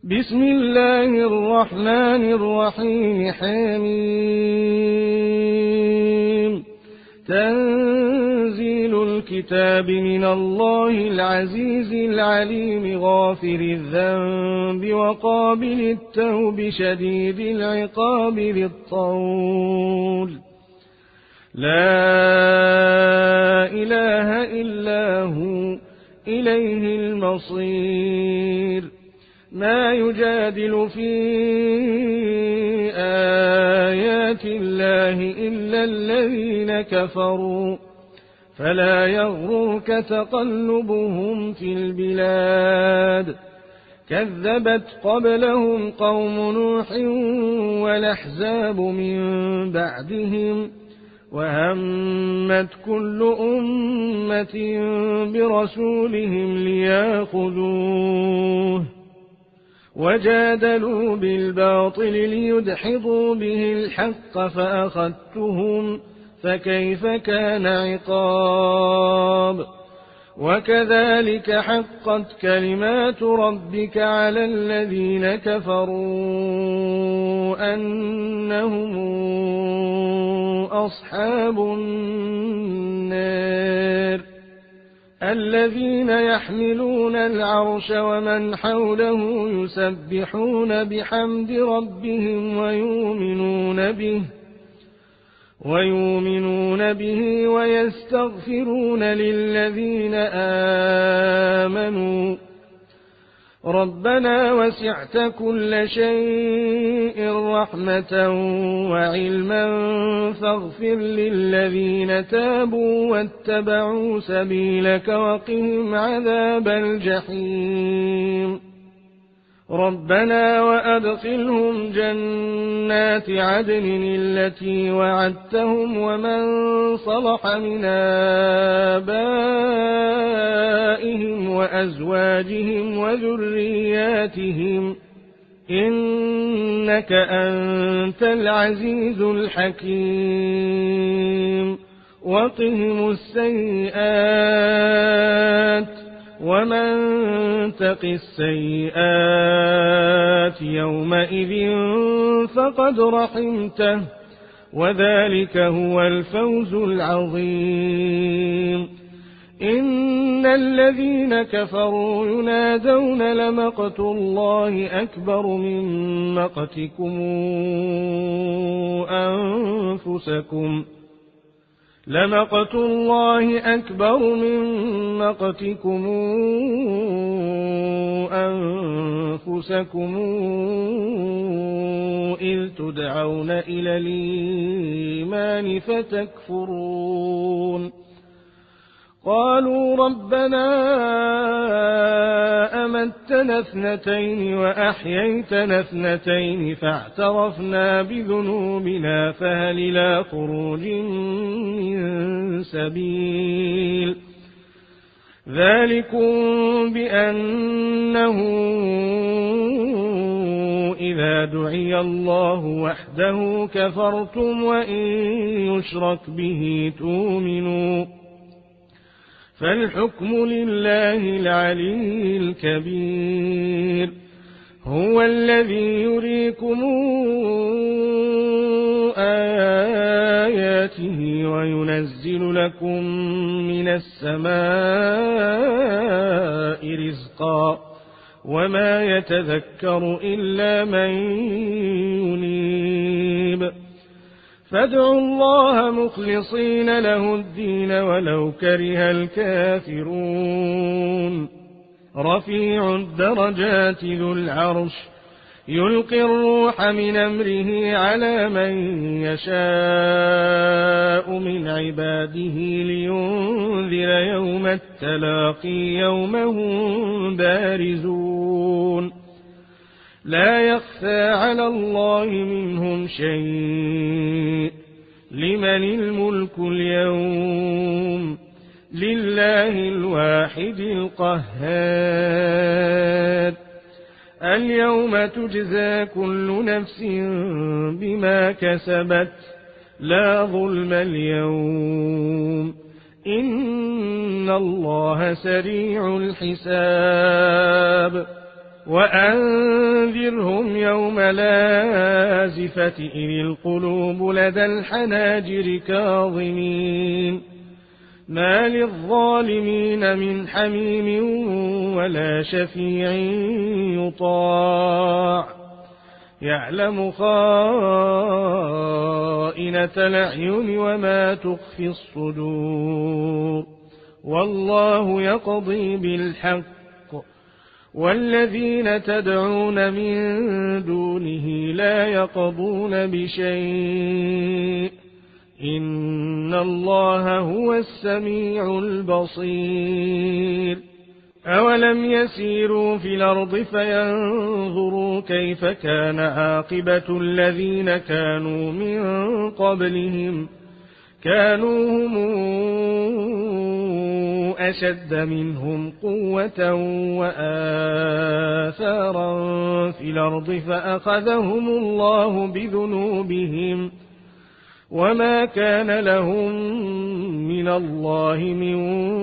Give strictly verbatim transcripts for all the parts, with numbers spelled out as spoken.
بسم الله الرحمن الرحيم. حميم. تنزيل الكتاب من الله العزيز العليم غافر الذنب وقابل التوب شديد العقاب ذي الطول لا إله إلا هو إليه المصير. ما يجادل في آيات الله إلا الذين كفروا فلا يغررك تقلبهم في البلاد. كذبت قبلهم قوم نوح والأحزاب من بعدهم وهمت كل أمة برسولهم ليأخذوه وجادلوا بالباطل ليدحضوا به الحق فأخذتهم فكيف كان عقاب. وكذلك حقت كلمات ربك على الذين كفروا أنهم أصحاب النار الذين يحملون العرش ومن حوله يسبحون بحمد ربهم ويؤمنون به ويؤمنون به ويستغفرون للذين آمنوا ربنا وسعت كل شيء رحمة وعلما فاغفر للذين تابوا واتبعوا سبيلك وقهم عذاب الجحيم. ربنا وأدخلهم جنات عدن التي وعدتهم ومن صلح من آبائهم وأزواجهم وذرياتهم إنك أنت العزيز الحكيم. وقهم السيئات ومن تق السيئات يومئذ فقد رحمته وذلك هو الفوز العظيم. إن الذين كفروا ينادون لمقت الله أكبر من مقتكم أنفسكم لمقت الله أكبر من مقتكم أنفسكم إذ تدعون إلى الإيمان فتكفرون. قالوا ربنا أمتنا اثنتين وأحييتنا اثنتين فاعترفنا بذنوبنا فهل إلى خروج من سبيل. ذلكم بأنه إذا دعي الله وحده كفرتم وإن يشرك به تؤمنوا فالحكم لله العلي الكبير. هو الذي يريكم آياته وينزل لكم من السماء رزقا وما يتذكر إلا من ينيب. فادعوا الله مخلصين له الدين ولو كره الكافرون. رفيع الدرجات ذو العرش يلقي الروح من أمره على من يشاء من عباده لينذر يوم التلاقي يوم هم بارزون لا يخفى على الله منهم شيء. لمن الملك اليوم لله الواحد القهار. اليوم تجزى كل نفس بما كسبت لا ظلم اليوم إن الله سريع الحساب وأنذرهم يوم لازفة إذ القلوب لدى الحناجر كاظمين ما للظالمين من حميم ولا شفيع يطاع يعلم خائنة الأعين وما تخفي الصدور والله يقضي بالحق والذين تدعون من دونه لا يقضون بشيء إن الله هو السميع البصير أولم يسيروا في الأرض فينظروا كيف كان عاقبة الذين كانوا من قبلهم كانوا هم أشد منهم قوة وآثارا في الأرض فأخذهم الله بذنوبهم وما كان لهم من الله من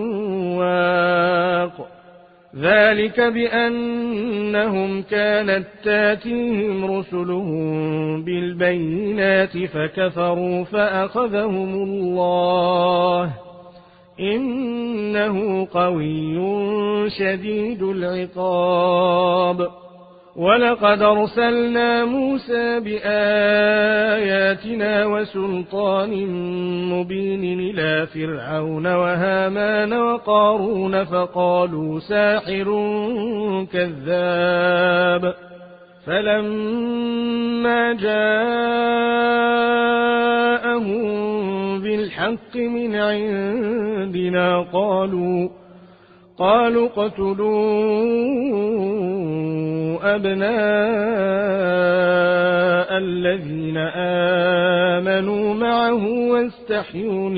واق ذلك بأنهم كانت تاتيهم رسلهم بالبينات فكفروا فأخذهم الله إنه قوي شديد العقاب ولقد أرسلنا موسى بآياتنا وسلطان مبين إلى فرعون وهامان وقارون فقالوا ساحر كذاب فلما جاءهم بالحق من عندنا قالوا قالوا اقتلوا أبناء الذين آمنوا معه واستحيوا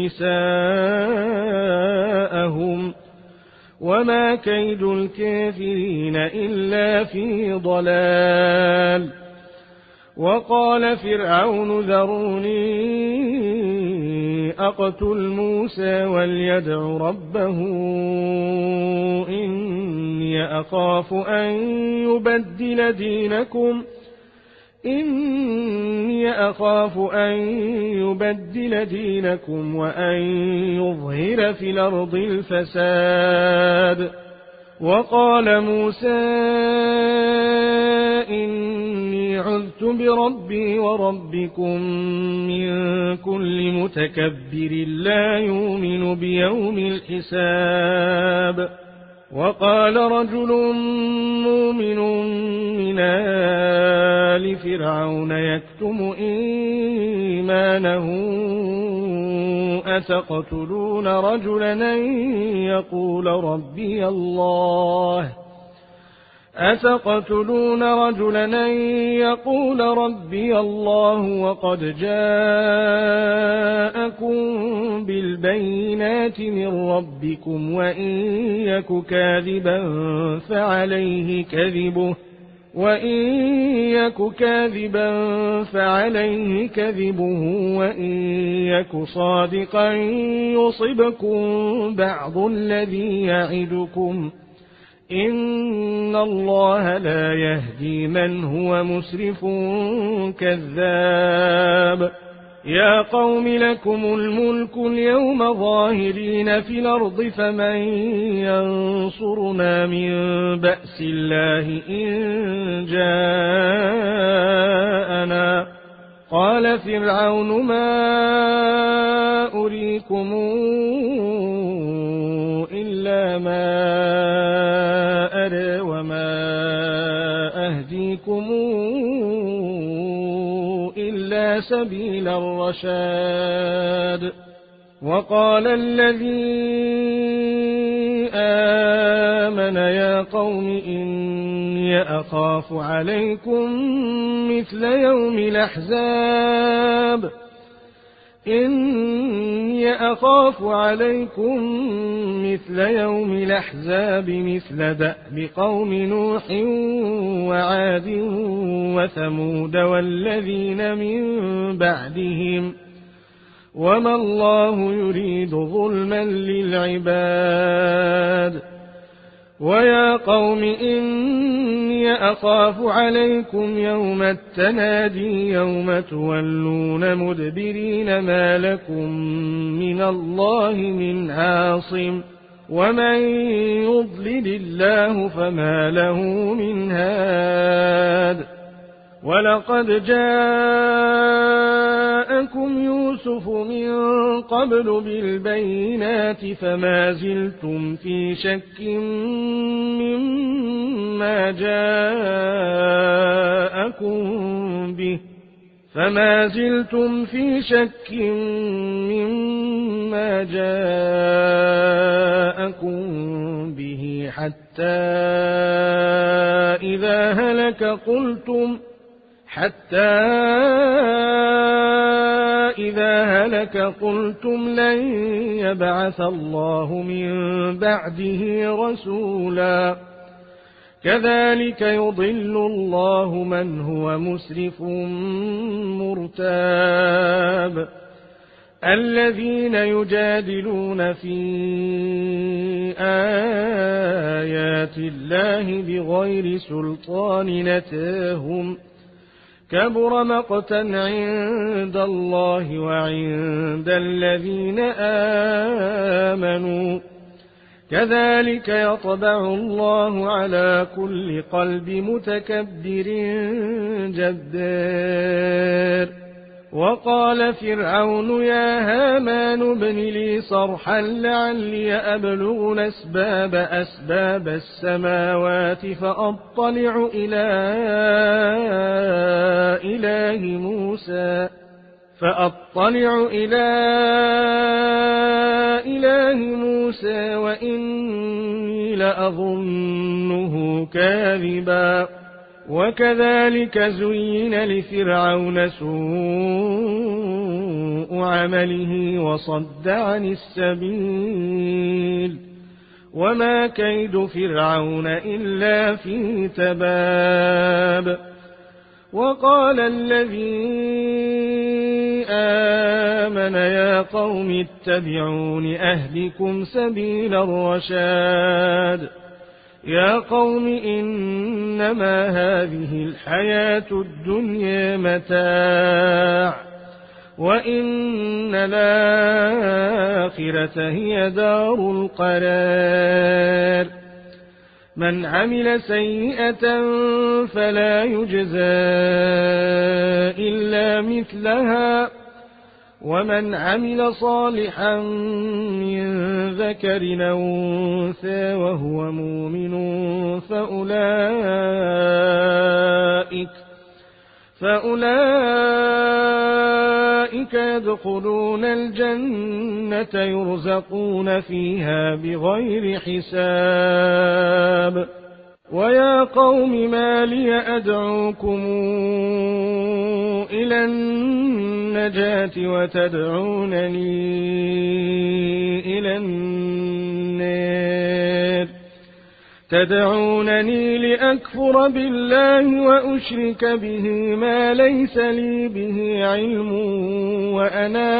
نساءهم وما كيد الكافرين إلا في ضلال وقال فرعون ذروني أقتل موسى وليدع ربه إني أخاف أن يبدل دينكم إني أخاف أن يبدل دينكم وأن يظهر في الأرض الفساد وقال موسى إني عذت بربي وربكم من كل متكبر لا يؤمن بيوم الحساب وقال رجل مؤمن من آل فرعون يكتم إيمانه أتقتلون رجلا يقول ربي الله أتقتلون رجلا يقول ربي الله وقد جاءكم بالبينات من ربكم وإن يك كاذبا فعليه كذبه وإن يك كاذبا فعليه كذبه وإن يك صادقا يصبكم بعض الذي يعدكم إن الله لا يهدي من هو مسرف كذاب يا قوم لكم الملك اليوم ظاهرين في الأرض فمن ينصرنا من بأس الله إن جاءنا قال فرعون ما أريكم إلا ما أرى وما أهديكم إلا سبيل الرشاد وقال الذي آمن يا قوم إني أخاف عليكم مثل يوم الأحزاب إني أخاف عليكم مثل يوم الأحزاب مثل دأب قوم نوح وعاد وثمود والذين من بعدهم وما الله يريد ظلما للعباد ويا قوم إني أخاف عليكم يوم التنادي يوم تولون مدبرين ما لكم من الله من عاصم ومن يضلل الله فما له من هاد ولقد جاءكم يوسف من قبل بالبينات فما زلتم في شك مما جاءكم به فما زلتم في شك مما جاءكم به حتى إذا هلك قلتم حتى إذا هلك قلتم لن يبعث الله من بعده رسولا كذلك يضل الله من هو مسرف مرتاب الذين يجادلون في آيات الله بغير سلطان نتاهم كبر مقتا عند الله وعند الذين آمنوا كذلك يطبع الله على كل قلب متكبر جبار وقال فرعون يا هامان ابن لي صرحا لعلي أبلغ الأسباب أسباب السماوات فأطلع إلى إله موسى فأطلع إلى إله موسى وإني لأظنه كاذبا وكذلك زين لفرعون سوء عمله وصد عن السبيل وما كيد فرعون إلا في تباب وقال الذي آمن يا قوم اتبعون أهلكم سبيل الرشاد يا قوم إنما هذه الحياة الدنيا متاع وإن الآخرة هي دار القرار من عمل سيئة فلا يجزى إلا مثلها ومن عمل صالحا من ذكر أو أنثى وهو مؤمن فأولئك فأولئك يدخلون الجنة يرزقون فيها بغير حساب ويا قوم ما لي أدعوكم إلى النجاة وتدعونني إلى النار تدعونني لأكفر بالله وأشرك به ما ليس لي به علم وأنا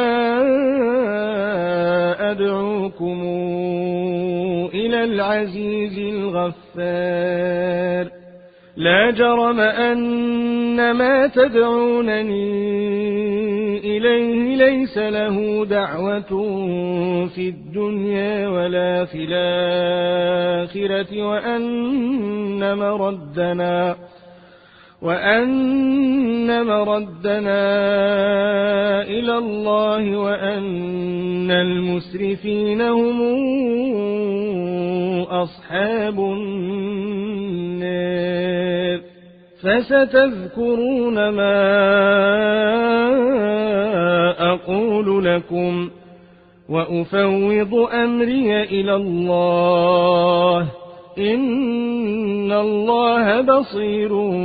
أدعوكم إلى العزيز الغفار لا جرم أن ما تدعونني إليه ليس له دعوة في الدنيا ولا في الآخرة وأن مردنا وأن مردنا إلى الله وأن المسرفين هم أصحاب النار فستذكرون ما أقول لكم وأفوض أمري إلى الله إن الله بصير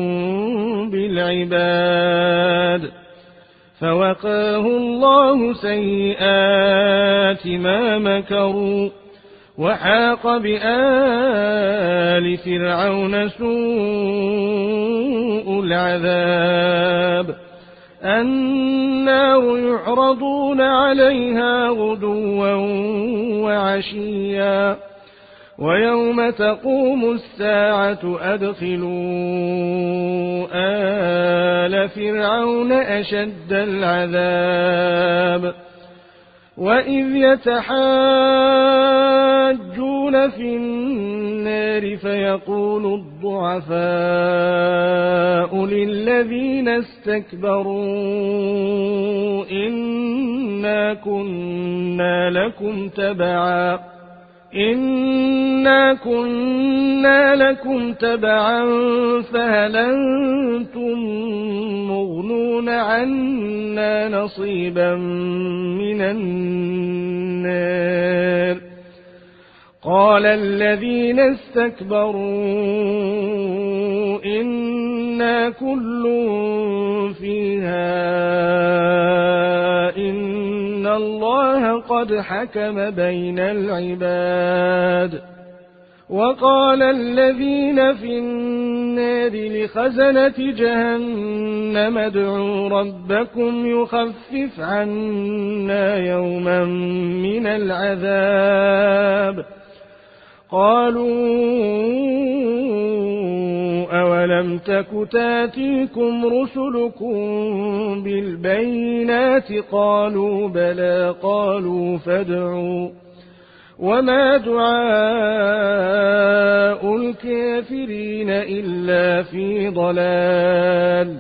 بالعباد فوقاه الله سيئات ما مكروا وحاق بآل فرعون سوء العذاب النار يعرضون عليها غدوا وعشيا ويوم تقوم الساعة أدخلوا آل فرعون أشد العذاب وإذ يتحاجون في النار فيقول الضعفاء للذين استكبروا إنا كنا لكم تبعا إنا كنا لكم تبعا فهل أنتم مغنون عنا نصيبا من النار قال الذين استكبروا إنا كل فيها إن الله قد حكم بين العباد وقال الذين في النار لخزنة جهنم ادعوا ربكم يخفف عنا يوما من العذاب قالوا أولم تك تاتيكم رسلكم بالبينات قالوا بلى قالوا فادعوا وما دعاء الكافرين إلا في ضلال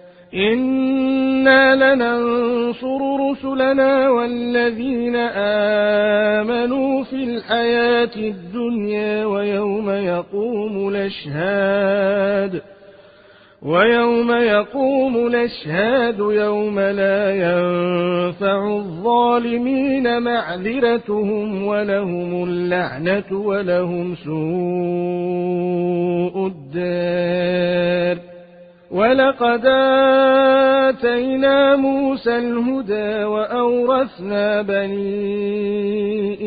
إنا لننصر رسلنا والذين آمنوا في الحياة الدنيا ويوم يقوم الأشهاد ويوم يقوم الأشهاد يوم لا ينفع الظالمين معذرتهم ولهم اللعنة ولهم سوء الدار ولقد آتينا موسى الهدى وأورثنا بني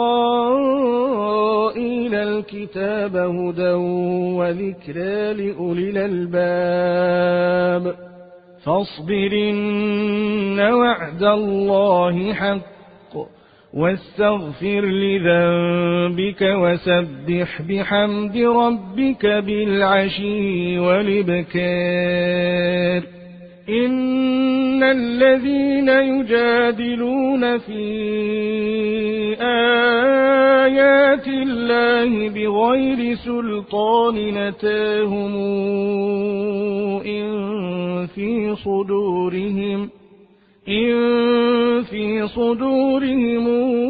إسرائيل الكتاب هدى وذكرى لأولي الألباب فاصبر إن وعد الله حق واستغفر لذنبك وسبح بحمد ربك بالعشي والإبكار إن الذين يجادلون في آيات الله بغير سلطان أتاهم إن في صدورهم إن في صدورهم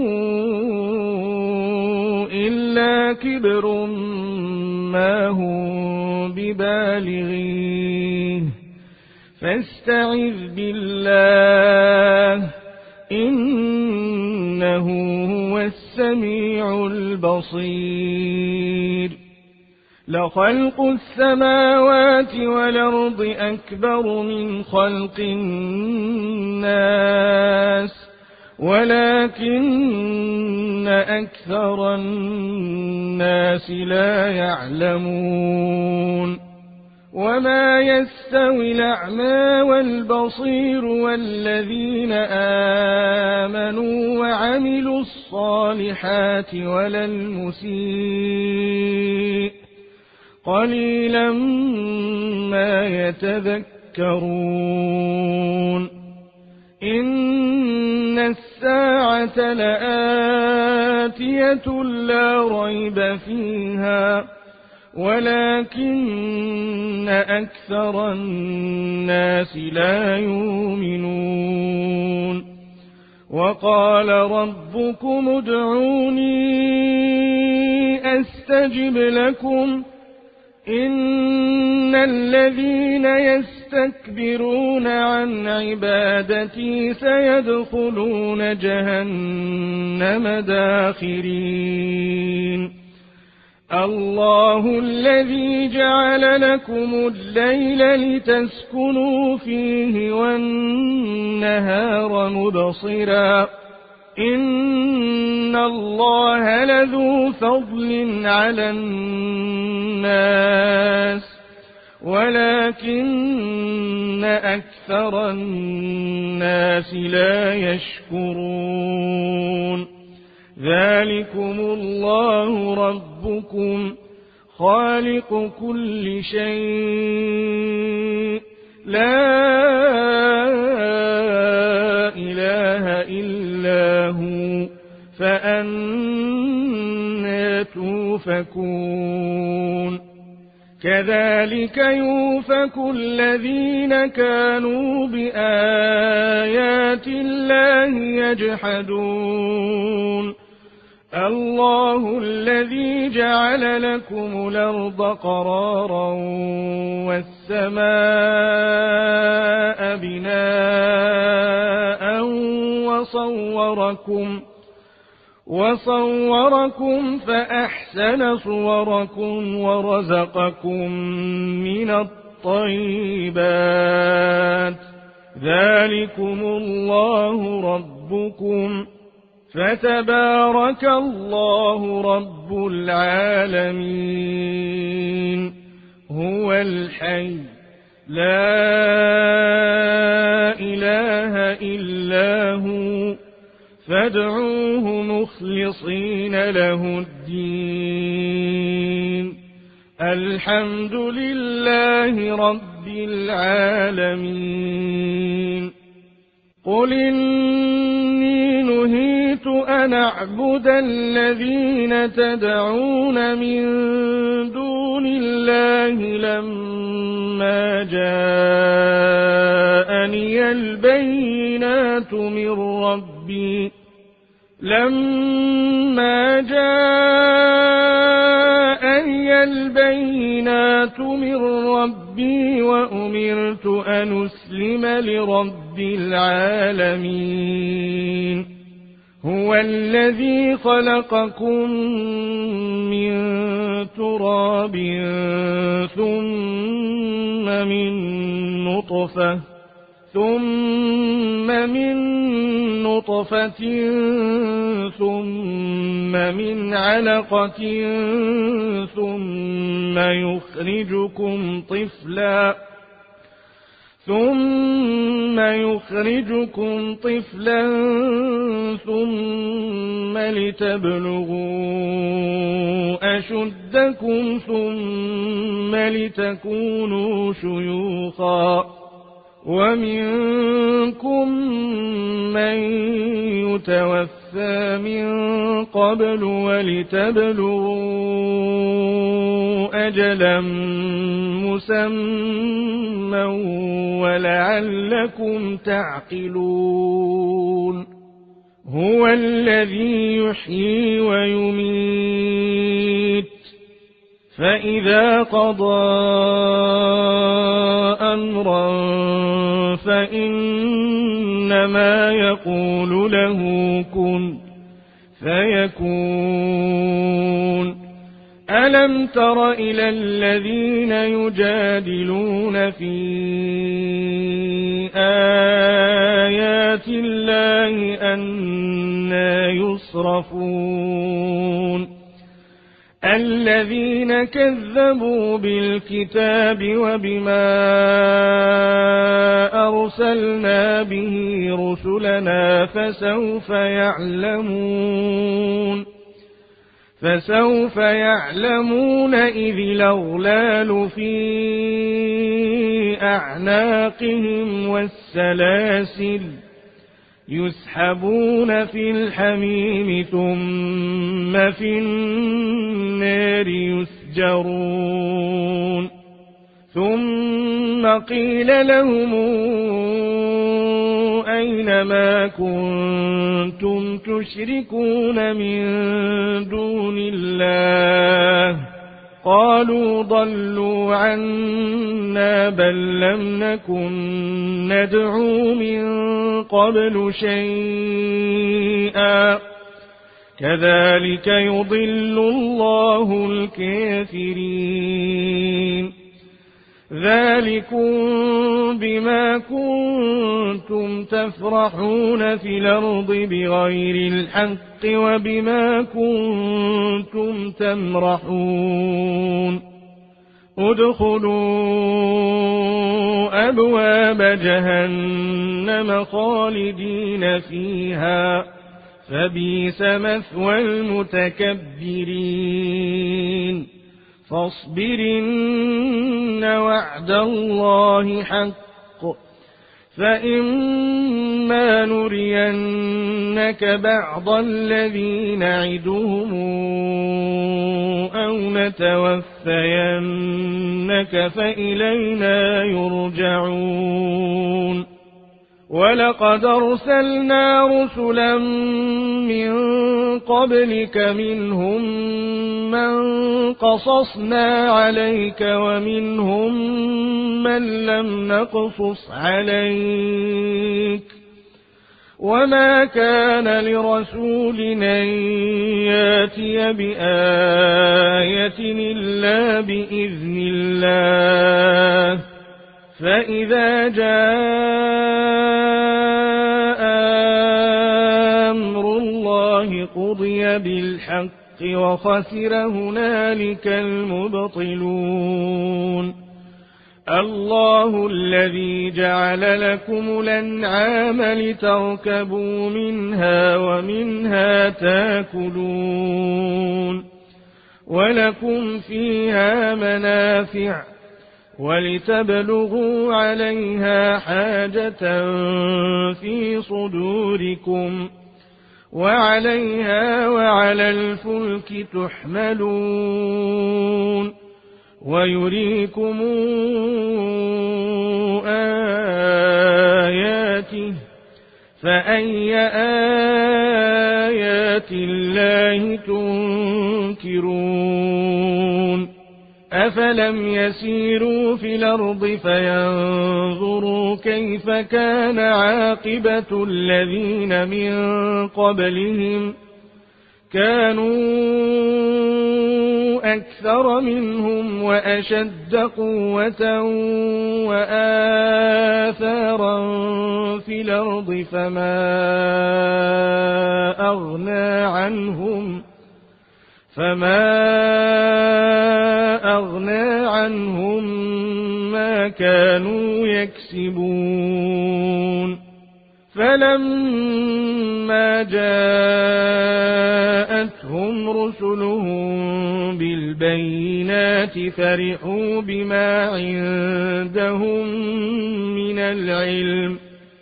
إلا كبر ما هم ببالغيه فاستعذ بالله إنه هو السميع البصير لخلق السماوات والأرض أكبر من خلق الناس ولكن أكثر الناس لا يعلمون وما يستوي الأعمى والبصير والذين آمنوا وعملوا الصالحات ولا المسيء قليلا ما يتذكرون إن الساعة لآتية لا ريب فيها ولكن أكثر الناس لا يؤمنون وقال ربكم ادعوني أستجب لكم إن الذين يستكبرون عن عبادتي سيدخلون جهنم داخرين الله الذي جعل لكم الليل لتسكنوا فيه والنهار مبصرا إن الله لذو فضل على الناس ولكن أكثر الناس لا يشكرون ذلكم الله ربكم خالق كل شيء لا إله إلا هو فأنى توفكون كذلك يؤفك الذين كانوا بآيات الله يجحدون الله الذي جعل لكم الأرض قرارا والسماء بناء وصوركم وصوركم فأحسن صوركم ورزقكم من الطيبات ذلكم الله ربكم فتبارك الله رب العالمين هو الحي لا إله إلا هو فادعوه مخلصين له الدين الحمد لله رب العالمين قل إني نهيت أن أعبد الذين تدعون من دون الله لما جاءني البينات من ربي لما جاءني البينات من ربي وأمرت أن أسلم لرب العالمين هو الذي خلقكم من تراب ثم من نطفة ثم من نطفة ثم من علقة ثم يخرجكم طفلا ثم يخرجكم طفلا ثم لتبلغوا أشدكم ثم لتكونوا شيوخا ومنكم من يتوفى من قبل ولتبلغوا أجلا مسمى ولعلكم تعقلون هو الذي يحيي ويميت فإذا قضى أمرا فإنما يقول له كن فيكون ألم تر إلى الذين يجادلون في آيات الله أنى يصرفون الذين كذبوا بالكتاب وبما أرسلنا به رسلنا فسوف يعلمون فسوف يعلمون إذ الأغلال في أعناقهم والسلاسل يسحبون في الحميم ثم في النار يسجرون ثم قيل لهم أين ما كنتم تشركون من دون الله قالوا ضلوا عنا بل لم نكن ندعو من قبل شيئا كذلك يضل الله الكافرين ذلكم بما كنتم تفرحون في الأرض بغير الحق وبما كنتم تمرحون ادخلوا أبواب جهنم خالدين فيها فبئس مثوى المتكبرين فاصبر إن وعد الله حق فإما نرينك بعض الذي نعدهم أو نتوفينك فإلينا يرجعون ولقد أرسلنا رسلا من قبلك منهم من قصصنا عليك ومنهم من لم نقصص عليك وما كان لرسول أن ياتي بآية إلا بإذن الله فإذا جاء أمر الله قضي بالحق وخسر هنالك المبطلون الله الذي جعل لكم الأنعام لتركبوا منها ومنها تاكلون ولكم فيها منافع ولتبلغوا عليها حاجة في صدوركم وعليها وعلى الفلك تحملون ويريكم آياته فأي آيات الله تنكرون أفلم يسيروا في الأرض فينظروا كيف كان عاقبة الذين من قبلهم كانوا أكثر منهم وأشد قوة وآثارا في الأرض فما أغنى عنهم فما أغنى عنهم ما كانوا يكسبون فلما جاءتهم رسلهم بالبينات فرحوا بما عندهم من العلم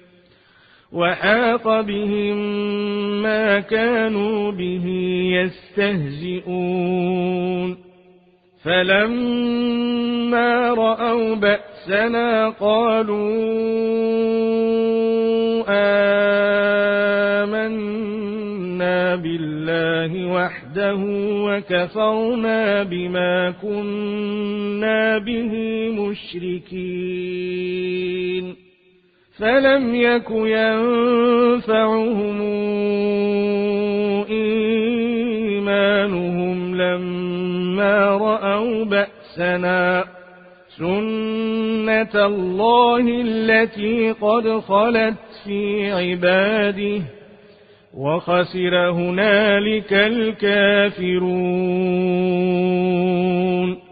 وحاق بهم ما كانوا به يستهزئون فلما رأوا بأسنا قالوا آمنا بالله وحده وكفرنا بما كنا به مشركين فلم يك ينفعهم إيمانهم لما رأوا بأسنا سنة الله التي قد خلت في عباده وخسر هنالك الكافرون